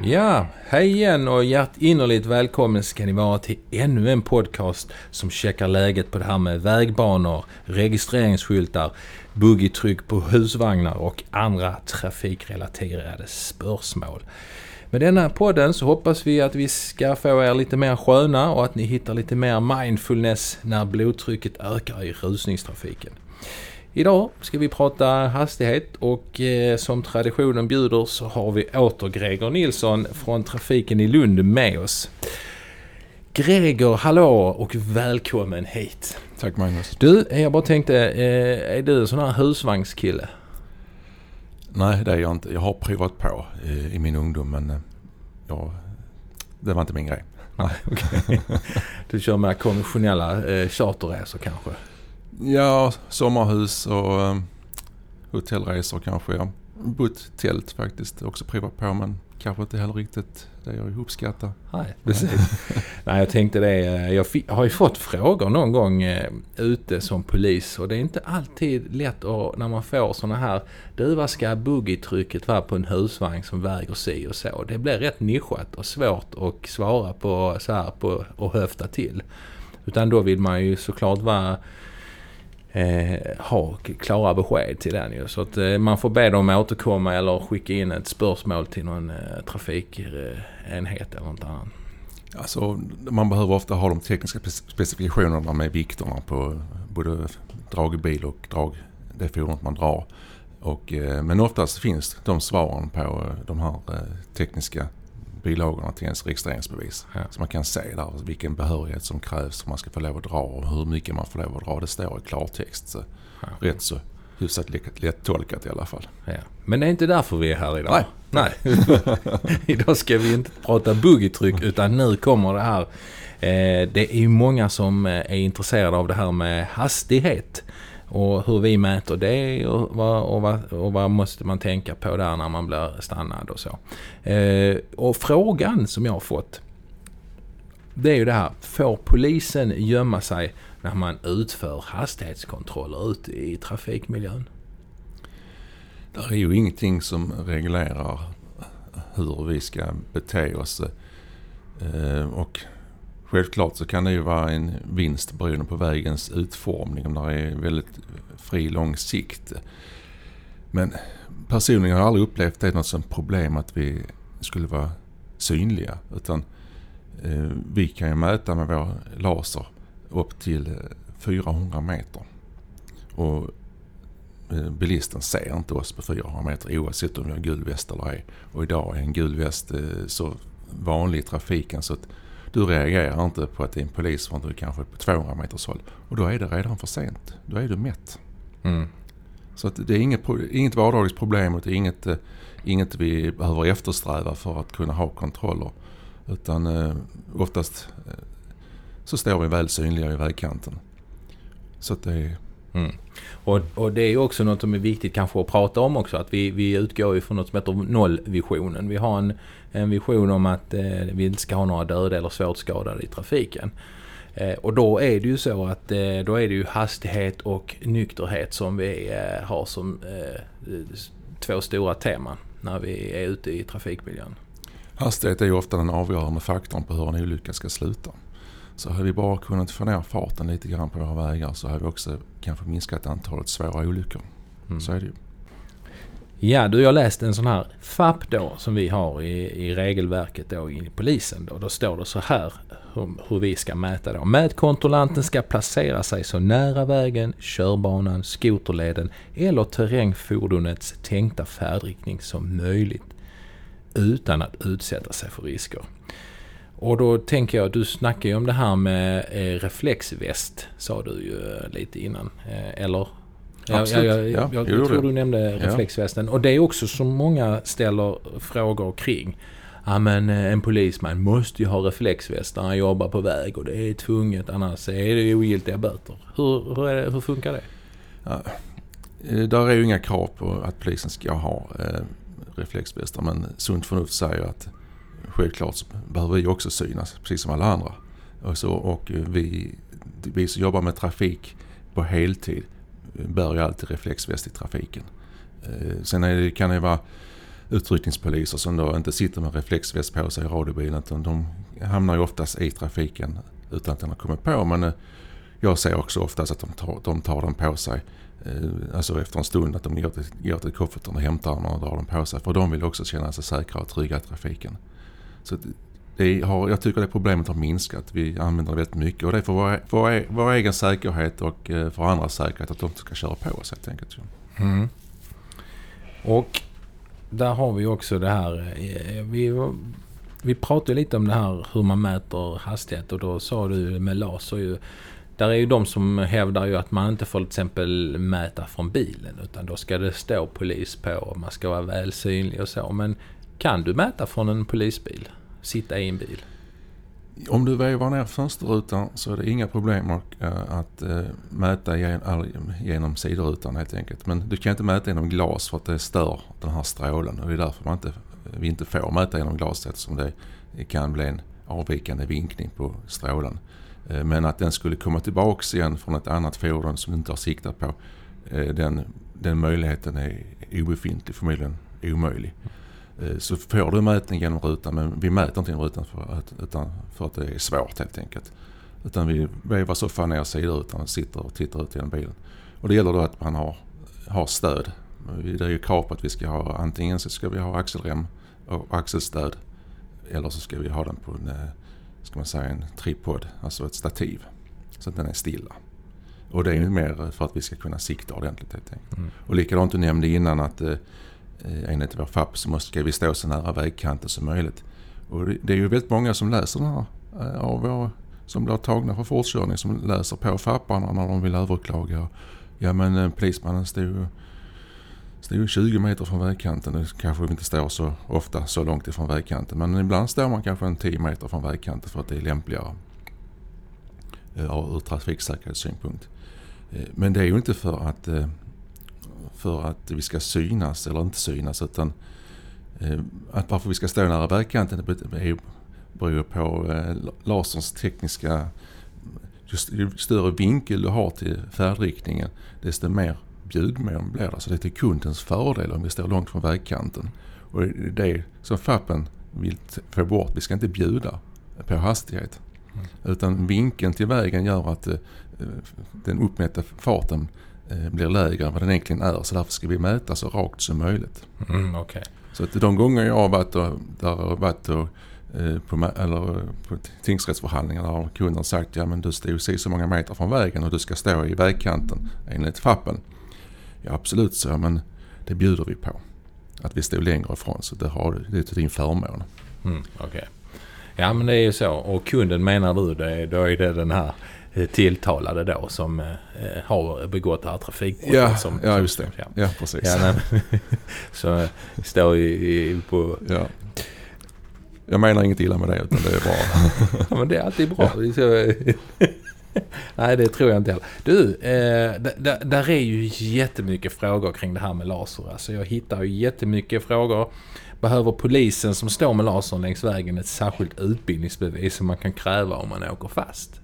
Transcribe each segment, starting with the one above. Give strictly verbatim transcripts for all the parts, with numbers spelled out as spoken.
Ja, hej igen och hjärtinnerligt välkommen ska ni vara till ännu en podcast som checkar läget på det här med vägbanor, registreringsskyltar, buggytryck på husvagnar och andra trafikrelaterade spörsmål. Med denna podden så hoppas vi att vi ska få er lite mer sköna och att ni hittar lite mer mindfulness när blodtrycket ökar i rusningstrafiken. Idag ska vi prata hastighet och eh, som traditionen bjuder så har vi åter Gregor Nilsson från Trafiken i Lund med oss. Gregor, hallå och välkommen hit. Tack Magnus. Du, jag bara tänkte, eh, är du en sån här husvagnskille? Nej, det är jag inte. Jag har provat på eh, i min ungdom, men eh, ja, det var inte min grej. Nej, okej. Du kör med konventionella eh, charterresor kanske? Ja, sommarhus och eh, hotellresor kanske. Jag bott tält faktiskt också provat på, men kanske inte heller riktigt det jag uppskattar. Nej, precis. Nej, jag tänkte det. Jag f- har ju fått frågor någon gång eh, ute som polis och det är inte alltid lätt att, när man får såna här, du vad ska buggytrycket vara på en husvagn som väger sig och så. Det blir rätt nischat och svårt att svara på så här på och höfta till. Utan då vill man ju såklart vara Eh, ha klara besked till den ju. Så att eh, man får be dem återkomma eller skicka in ett spörsmål till någon eh, trafikenhet eller något annat. Alltså, man behöver ofta ha de tekniska specifikationerna med vikterna på både dragbil och drag, det fordonet man drar. Och, eh, men oftast finns de svaren på de här eh, tekniska bilagorna till ens registreringsbevis. Ja. Så man kan se där vilken behörighet som krävs om man ska få lov att dra och hur mycket man får lov att dra. Det står i klartext. Så ja. Rätt så hyfsat lätt tolkat i alla fall. Ja. Men det är inte därför vi är här idag. Nej. Nej. Idag ska vi inte prata buggytryck utan nu kommer det här. Eh, det är ju många som är intresserade av det här med hastighet. Och hur vi mäter det och vad, och, vad, och vad måste man tänka på där när man blir stannad och så. Eh, och frågan som jag har fått, det är ju det här, får polisen gömma sig när man utför hastighetskontroller ute i trafikmiljön? Det är ju ingenting som reglerar hur vi ska bete oss. Eh, och självklart så kan det ju vara en vinst beroende på vägens utformning om det är väldigt fri lång sikt. Men personligen har jag aldrig upplevt det något som problem att vi skulle vara synliga. Utan eh, vi kan ju mäta med vår laser upp till fyrahundra meter. Och eh, bilisten ser inte oss på fyrahundra meter oavsett om vi har gul väst eller ej. Och idag är en gul väst eh, så vanlig i trafiken så att du reagerar inte på att det är en polis från du kanske på tvåhundra meters håll. Och då är det redan för sent. Då är du mätt. Mm. Så att det är inget, inget vardagsproblem och det är inget, inget vi behöver eftersträva för att kunna ha kontroller. Utan eh, oftast eh, så står vi väl synliga i vägkanten. Så att det är... Mm. Och, och det är ju också något som är viktigt kanske att prata om också, att vi, vi utgår ju från något som heter nollvisionen. Vi har en, en vision om att eh, vi inte ska ha några döda eller svårt skadade i trafiken. Eh, och då är det ju så att eh, då är det ju hastighet och nykterhet som vi eh, har som eh, två stora teman när vi är ute i trafikmiljön. Hastighet är ju ofta den avgörande faktorn på hur en olycka ska sluta. Så har vi bara kunnat få ner farten lite grann på våra vägar så har vi också kanske minskat antalet svåra olyckor. Mm. Så är det ju. Ja, du, jag läste en sån här F A P då som vi har i, i regelverket då i polisen. Då, då står det så här hur, hur vi ska mäta då. Mätkontrollanten ska placera sig så nära vägen, körbanan, skoterleden eller terrängfordonets tänkta färdriktning som möjligt utan att utsätta sig för risker. Och då tänker jag, du snackar ju om det här med eh, reflexväst, sa du ju eh, lite innan. Eh, eller? Absolut. Jag, jag, jag, ja, jag, jag tror du nämnde reflexvästen. Ja. Och det är också så många ställer frågor kring. Ja, men en polisman måste ju ha reflexväst när han jobbar på väg och det är tvunget, annars är det ogiltiga böter. Hur, hur, är det, hur funkar det? Ja, där är ju inga krav på att polisen ska ha eh, reflexvästar, men sunt förnuft säger att självklart så behöver vi också synas, precis som alla andra. Och, så, och vi, vi som jobbar med trafik på heltid bör ju alltid reflexväst i trafiken. Eh, sen är det, kan det vara utryckningspoliser som då inte sitter med reflexväst på sig i radiobilen, utan de hamnar ju oftast i trafiken utan att den har kommit på. Men eh, jag ser också oftast att de tar, de tar den på sig. Eh, alltså efter en stund att de går till, går till kofferten och hämtar den och drar den på sig. För de vill också känna sig säkra och trygga i trafiken. Så det har, jag tycker det problemet har minskat. Vi använder det väldigt mycket. Och det är för vår, vår, vår egen säkerhet och eh, för andras säkerhet att de ska köra på oss helt enkelt. Mm. Och där har vi också det här. Vi, vi pratade lite om det här hur man mäter hastighet, och då sa du med laser ju. Där är ju de som hävdar ju att man inte får till exempel mäta från bilen, utan då ska det stå polis på och man ska vara väl synlig och så. Men kan du mäta från en polisbil? Sitta i en bil? Om du vevar ner fönsterrutan så är det inga problem att äh, mäta genom, genom sidorutan helt enkelt. Men du kan inte mäta genom glas för att det stör den här strålen. Och det är därför man inte, vi inte får mäta genom glas, eftersom det kan bli en avvikande vinkning på strålen. Äh, men att den skulle komma tillbaka igen från ett annat fordon som du inte har siktat på, äh, den, den möjligheten är obefintlig, förmodligen omöjlig. Så får du mätning genom rutan, men vi mäter inte genom rutan för att, utan för att det är svårt helt enkelt. Utan vi vevar så fan ner sidorutan och sitter och tittar ut genom bilen. Och det gäller då att man har, har stöd. Det är ju krav på att vi ska ha, antingen så ska vi ha axelrem och axelstöd, eller så ska vi ha den på en, ska man säga, en tripod, alltså ett stativ, så att den är stilla. Och det är ju mer för att vi ska kunna sikta ordentligt helt enkelt. Mm. Och likadant du nämnde innan att enligt vår F A P så måste, ska vi stå så nära vägkanten som möjligt. Och det är ju väldigt många som läser den här, av vår, som blir tagna för fortkörning, som läser på F A P-arna när de vill överklaga. Ja, men polismannen står ju tjugo meter från vägkanten. Det kanske inte står så ofta så långt ifrån vägkanten. Men ibland står man kanske en tio meter från vägkanten för att det är lämpligare ur trafiksäkerhetssynpunkt. Men det är ju inte för att för att vi ska synas eller inte synas, utan eh, att varför vi ska stå nära vägkanten beror på eh, laserns tekniska, just ju större vinkel du har till färdriktningen, desto mer bjudmån blir det. Så det är till kundens fördel om vi står långt från vägkanten. Och det är det som F A P vill få bort. Vi ska inte bjuda på hastighet. Mm. Utan vinkeln till vägen gör att eh, den uppmätta farten blir lägre än vad den egentligen är, så därför ska vi mäta så rakt som möjligt. Mm, okay. Så att de gånger jag har varit och, där har varit och, eh, på, eller, på tingsrättsförhandlingar där har kunden sagt, ja men du står ju så många meter från vägen och du ska stå i vägkanten enligt F A P. Ja absolut så, men det bjuder vi på. Att vi står längre ifrån, så det, har, det är till din förmån. Mm, okej. Okay. Ja men det är ju så, och kunden menar du, det, då är det den här tilltalade då som eh, har begått det här trafikbrottet. Ja, som, ja som, just det. Ja, ja precis. Ja, nej, så står ju på... Ja. Jag menar inget illa med det, utan det är bra. Ja, men det är alltid bra. Ja. Så, nej, det tror jag inte heller. Du, eh, d- d- där är ju jättemycket frågor kring det här med laser. Alltså jag hittar ju jättemycket frågor. Behöver polisen som står med lasern längs vägen ett särskilt utbildningsbevis som man kan kräva om man åker fast?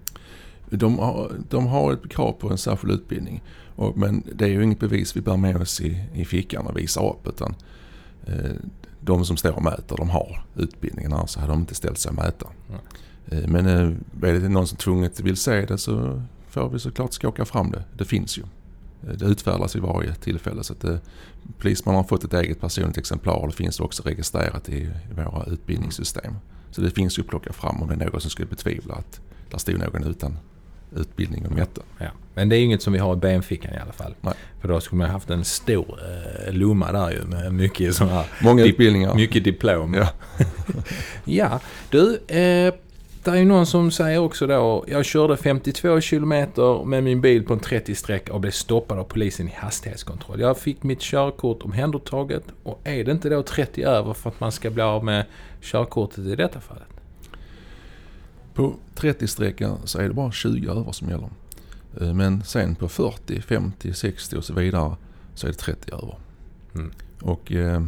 De har, de har ett krav på en särskild utbildning. Och, men det är ju inget bevis vi bär med oss i, i fickan och visar upp. Utan, eh, de som står och mäter, de har utbildningen. Annars hade de inte ställt sig och mäta. Mm. Eh, men eh, är det någon som tvunget vill se det, så får vi såklart skaka fram det. Det finns ju. Det utfärdas i varje tillfälle. Så att eh, polisman har fått ett eget personligt exemplar. Och det finns också registrerat i, i våra utbildningssystem. Så det finns ju att plocka fram om det är någon som skulle betvivla att där stod någon utan utbildning och mäta. Ja. Men det är inget som vi har i benfickan i alla fall. Nej. För då skulle man haft en stor eh, lomma där ju med mycket sådana här... Många dip- utbildningar. Mycket diplom. Ja. Ja, du, eh, det är ju någon som säger också då, jag körde femtiotvå kilometer med min bil på en trettio-sträck och blev stoppad av polisen i hastighetskontroll. Jag fick mitt körkort omhändertaget, och är det inte då trettio över för att man ska bli av med körkortet i detta fallet? På trettio-sträckan så är det bara tjugo över som gäller. Men sen på fyrtio, femtio, sextio och så vidare så är det trettio över. Mm. Och eh,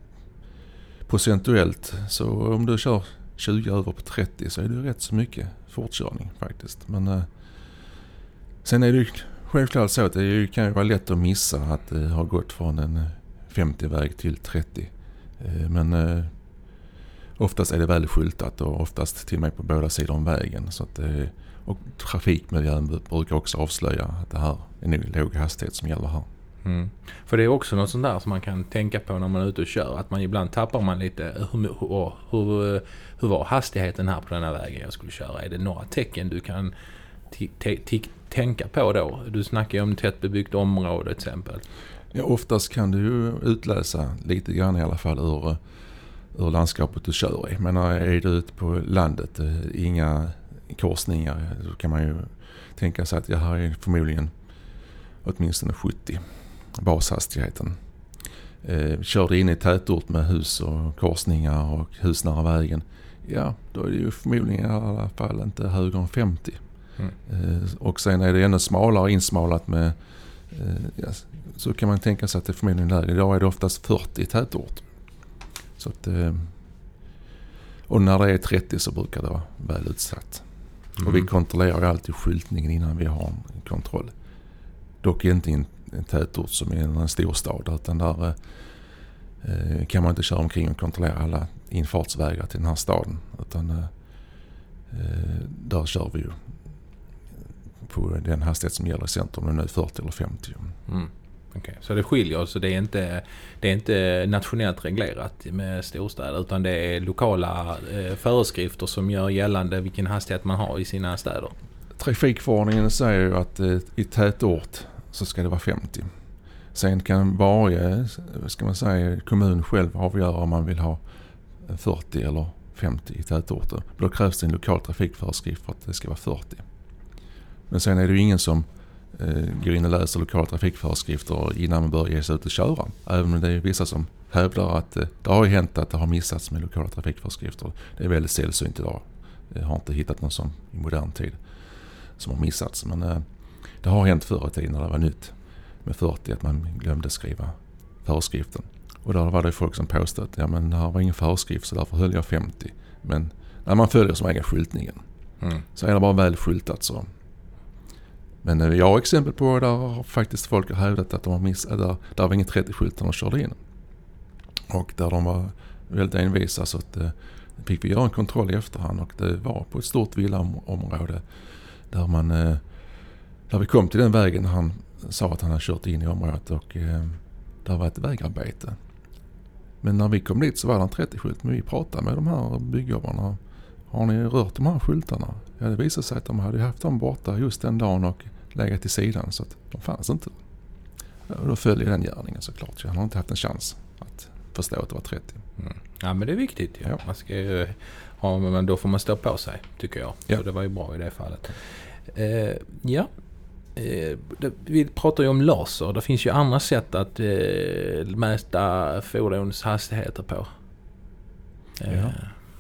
procentuellt så om du kör tjugo över på trettio så är det rätt så mycket fortkörning faktiskt. Men eh, sen är det ju självklart så att det kan ju vara lätt att missa att det har gått från en femtio-väg till trettio. Men eh, oftast är det väl skyltat och oftast till och med på båda sidor om vägen. Så att, eh, och trafikmiljön brukar också avslöja att det här är nog låg hastighet som gäller här. Mm. För det är också något sånt där som man kan tänka på när man är ute och kör. Att man ibland tappar man lite hur, hur, hur, hur var hastigheten här på den här vägen jag skulle köra. Är det några tecken du kan t- t- t- tänka på då? Du snackar ju om tättbebyggt område till exempel. Ja, oftast kan du ju utläsa lite grann i alla fall ur, ur landskapet du kör i. Men är du ute på landet, inga korsningar, då kan man ju tänka sig att jag har är förmodligen åtminstone sjuttio bashastigheten. Eh, kör du in i tätort med hus och korsningar och husnära vägen, ja, då är det ju förmodligen i alla fall inte högre än femtio. Mm. Eh, och sen är det ännu smalare insmalat med eh, ja, så kan man tänka sig att det är förmodligen lägre. Idag är det oftast fyrtio i tätort. Så att, eh, och när det är trettio så brukar det vara väl utsatt. Mm. Och vi kontrollerar ju alltid skyltningen innan vi har en kontroll. Dock inte i en, en tätort som är en storstad, utan där eh, kan man inte köra omkring och kontrollera alla infartsvägar till den här staden. Utan eh, där kör vi ju på den hastighet som gäller i centrum, nu fyrtio eller femtio. Mm. Okay. Så det skiljer, så det är inte, det är inte nationellt reglerat med storstäder, utan det är lokala eh, föreskrifter som gör gällande vilken hastighet man har i sina städer. Trafikförordningen säger ju att eh, i tätort så ska det vara femtio. Sen kan varje, ska man säga, kommun själv avgöra om man vill ha fyrtio eller femtio i tätorter. Då krävs det en lokal trafikföreskrift för att det ska vara fyrtio. Men sen är det ju ingen som eh, går in och läser lokala trafikföreskrifter innan man börjar ge sig ut och köra. Även om det är vissa som hävdar att eh, det har ju hänt att det har missats med lokala trafikföreskrifter. Det är väldigt sällsynt idag. Jag har inte hittat någon som i modern tid som har missats. Men eh, det har hänt förr i tiden när det var nytt med fyrtio att man glömde skriva föreskriften. Och där var det folk som påstod att ja, men det här var ingen föreskrift så därför höll jag femtio. Men när man följer som äger skyltningen mm. så är det bara väl skyltat så. Men jag har exempel på där har faktiskt folk har hävdat att de har missat, där, där var ingen trettio-skylt när de körde in. Och där de var väldigt envisa så att eh, fick vi göra en kontroll i efterhand och det var på ett stort villaområde där man eh, där vi kom till den vägen han sa att han hade kört in i området och eh, där var ett vägarbete. Men när vi kom dit så var det en trettio-skylt, men vi pratade med de här byggjobbarna. Har ni rört de här skyltarna? Ja, det visade sig att de hade haft dem borta just den dagen och legat till sidan så att de fanns inte. Och då följer den gärningen såklart. Så han har inte haft en chans att förstå att det var trettio. Mm. Ja, men det är viktigt. Ja. Ja. Man ska ju ha, men då får man stå på sig, tycker jag. Ja. Så det var ju bra i det fallet. Eh, ja. Eh, det, vi pratar ju om laser. Det finns ju andra sätt att eh, mäta fordons hastigheter på. Eh. Ja.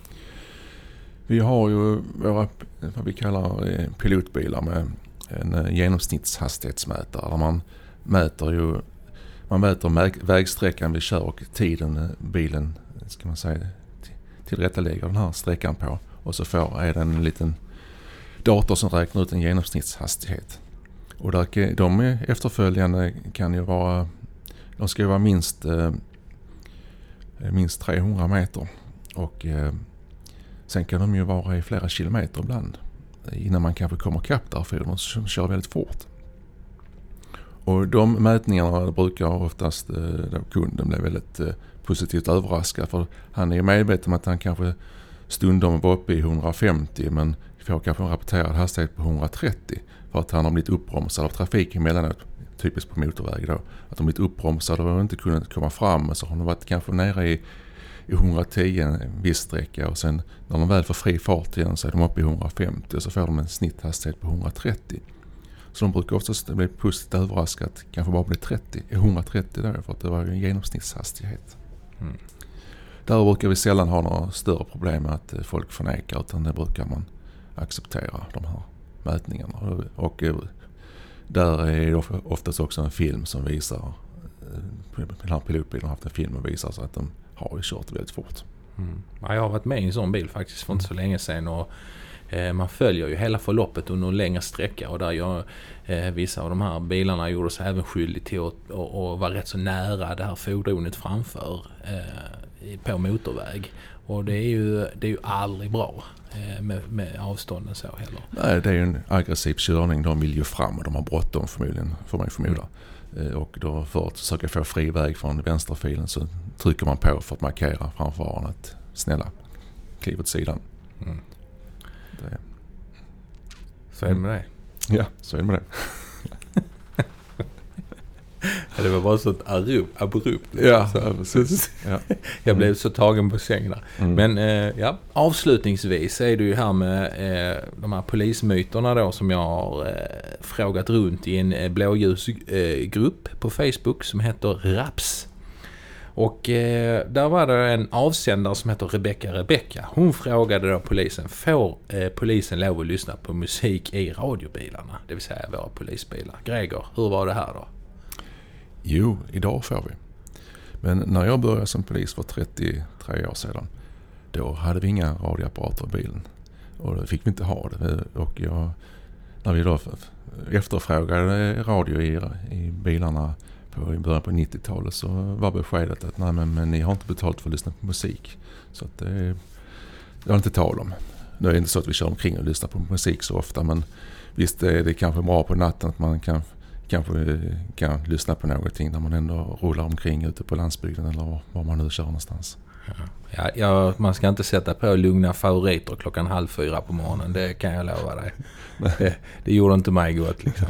Vi har ju våra, vad vi kallar pilotbilar med en genomsnittshastighetsmätare där man mäter ju man mäter vägsträckan vi kör och tiden bilen ska man säga tillrättalägger den här sträckan på och så får är det en liten dator som räknar ut en genomsnittshastighet. Och där, de efterföljande kan ju vara de ska ju vara minst minst trehundra meter och sen kan de ju vara i flera kilometer ibland innan man kanske kommer kapp där för de kör väldigt fort. Och de mätningarna brukar oftast då kunden bli väldigt positivt överraskad för han är ju medveten om att han kanske stundom var uppe i hundrafemtio men får kanske en rapporterad hastighet på hundratrettio för att han har blivit uppbromsad av trafiken emellanåt, typiskt på motorväg då, att de blivit uppbromsade och inte kunnat komma fram så har de varit kanske nere i i hundratio en viss sträcka och sen när de väl får fri fart igen så är de uppe i hundrafemtio och så får de en snitthastighet på hundratrettio. Så de brukar oftast bli positivt överraskat, kanske bara bli trettio, hundratrettio där för att det var en genomsnittshastighet. Mm. Där brukar vi sällan ha några större problem med att folk förnekar utan det brukar man acceptera de här mätningarna. Och där är det oftast också en film som visar, den här pilotbilen har haft en film och visar så att de har ju kört väldigt fort. Mm. Ja, jag har varit med i en sån bil faktiskt för inte så länge sedan och Eh, man följer ju hela förloppet under en längre sträcka och där jag, eh, vissa av de här bilarna gjorde sig även skyldig till att och, och var rätt så nära det här fordonet framför eh, på motorväg. Och det är ju, det är ju aldrig bra eh, med, med avstånden så heller. Nej, det är ju en aggressiv körning. De vill ju fram och de har bråttom förmodligen, får man ju förmoda. Mm. Och då för att försöka få fri väg från vänsterfilen så trycker man på för att markera framför att snälla, kliv åt sidan. Mm. Det. Så är det med det. Ja, så är det med det. Det var bara så ett abrupt. abrupt ja, precis. Ja. Jag blev så tagen på sängen där. Mm. Men eh, ja, avslutningsvis är du ju här med eh, de här polismyterna då som jag har eh, frågat runt i en eh, blåljusgrupp eh, på Facebook som heter Raps. Och eh, där var det en avsändare som heter Rebecca Rebecca. Hon frågade då polisen, får eh, polisen lov att lyssna på musik i radiobilarna? Det vill säga våra polisbilar. Gregor, hur var det här då? Jo, idag får vi. Men när jag började som polis för trettiotre år sedan, då hade vi inga radioapparater i bilen. Och då fick vi inte ha det. Och jag, när vi då efterfrågade radio i, i bilarna på, i början på nittiotalet så var beskedet att nej, men, men ni har inte betalt för att lyssna på musik. Så att det, det var inte tal om. Nu är det inte så att vi kör omkring och lyssnar på musik så ofta, men visst är det kanske bra på natten att man kan kanske kan lyssna på någonting när man ändå rullar omkring ute på landsbygden eller var man nu kör någonstans. Ja, ja, man ska inte sätta på lugna favoriter klockan halv fyra på morgonen, det kan jag lova dig. Det, det gjorde inte mig gott liksom.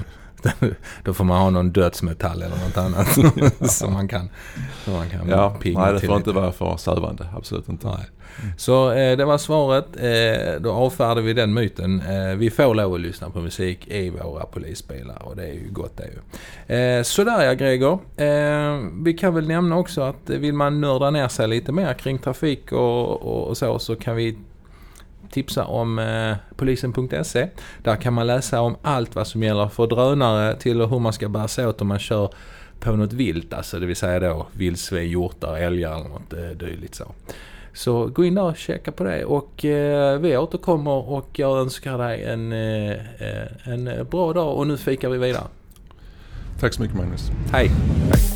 Då får man ha någon dödsmetall eller något annat som man kan, som man kan ja, pigga nej, det till får lite. Inte vara för sövande, absolut inte. Nej. Mm. Så eh, det var svaret. Eh, då avfärdade vi den myten. Eh, vi får lov att lyssna på musik i våra polisbilar och det är ju gott det ju. Eh, sådär ja, Gregor. Eh, vi kan väl nämna också att vill man nörda ner sig lite mer kring trafik och, och, och så, så kan vi tipsa om eh, polisen punkt se. Där kan man läsa om allt vad som gäller för drönare till hur man ska bära sig åt om man kör på något vilt. Alltså det vill säga då vildsvin, hjortar, älgar eller något eh, dylikt så. Så gå in där och checka på det och eh, vi återkommer och jag önskar dig en, eh, en bra dag och nu fikar vi vidare. Tack så mycket, Magnus. Hej. Hej.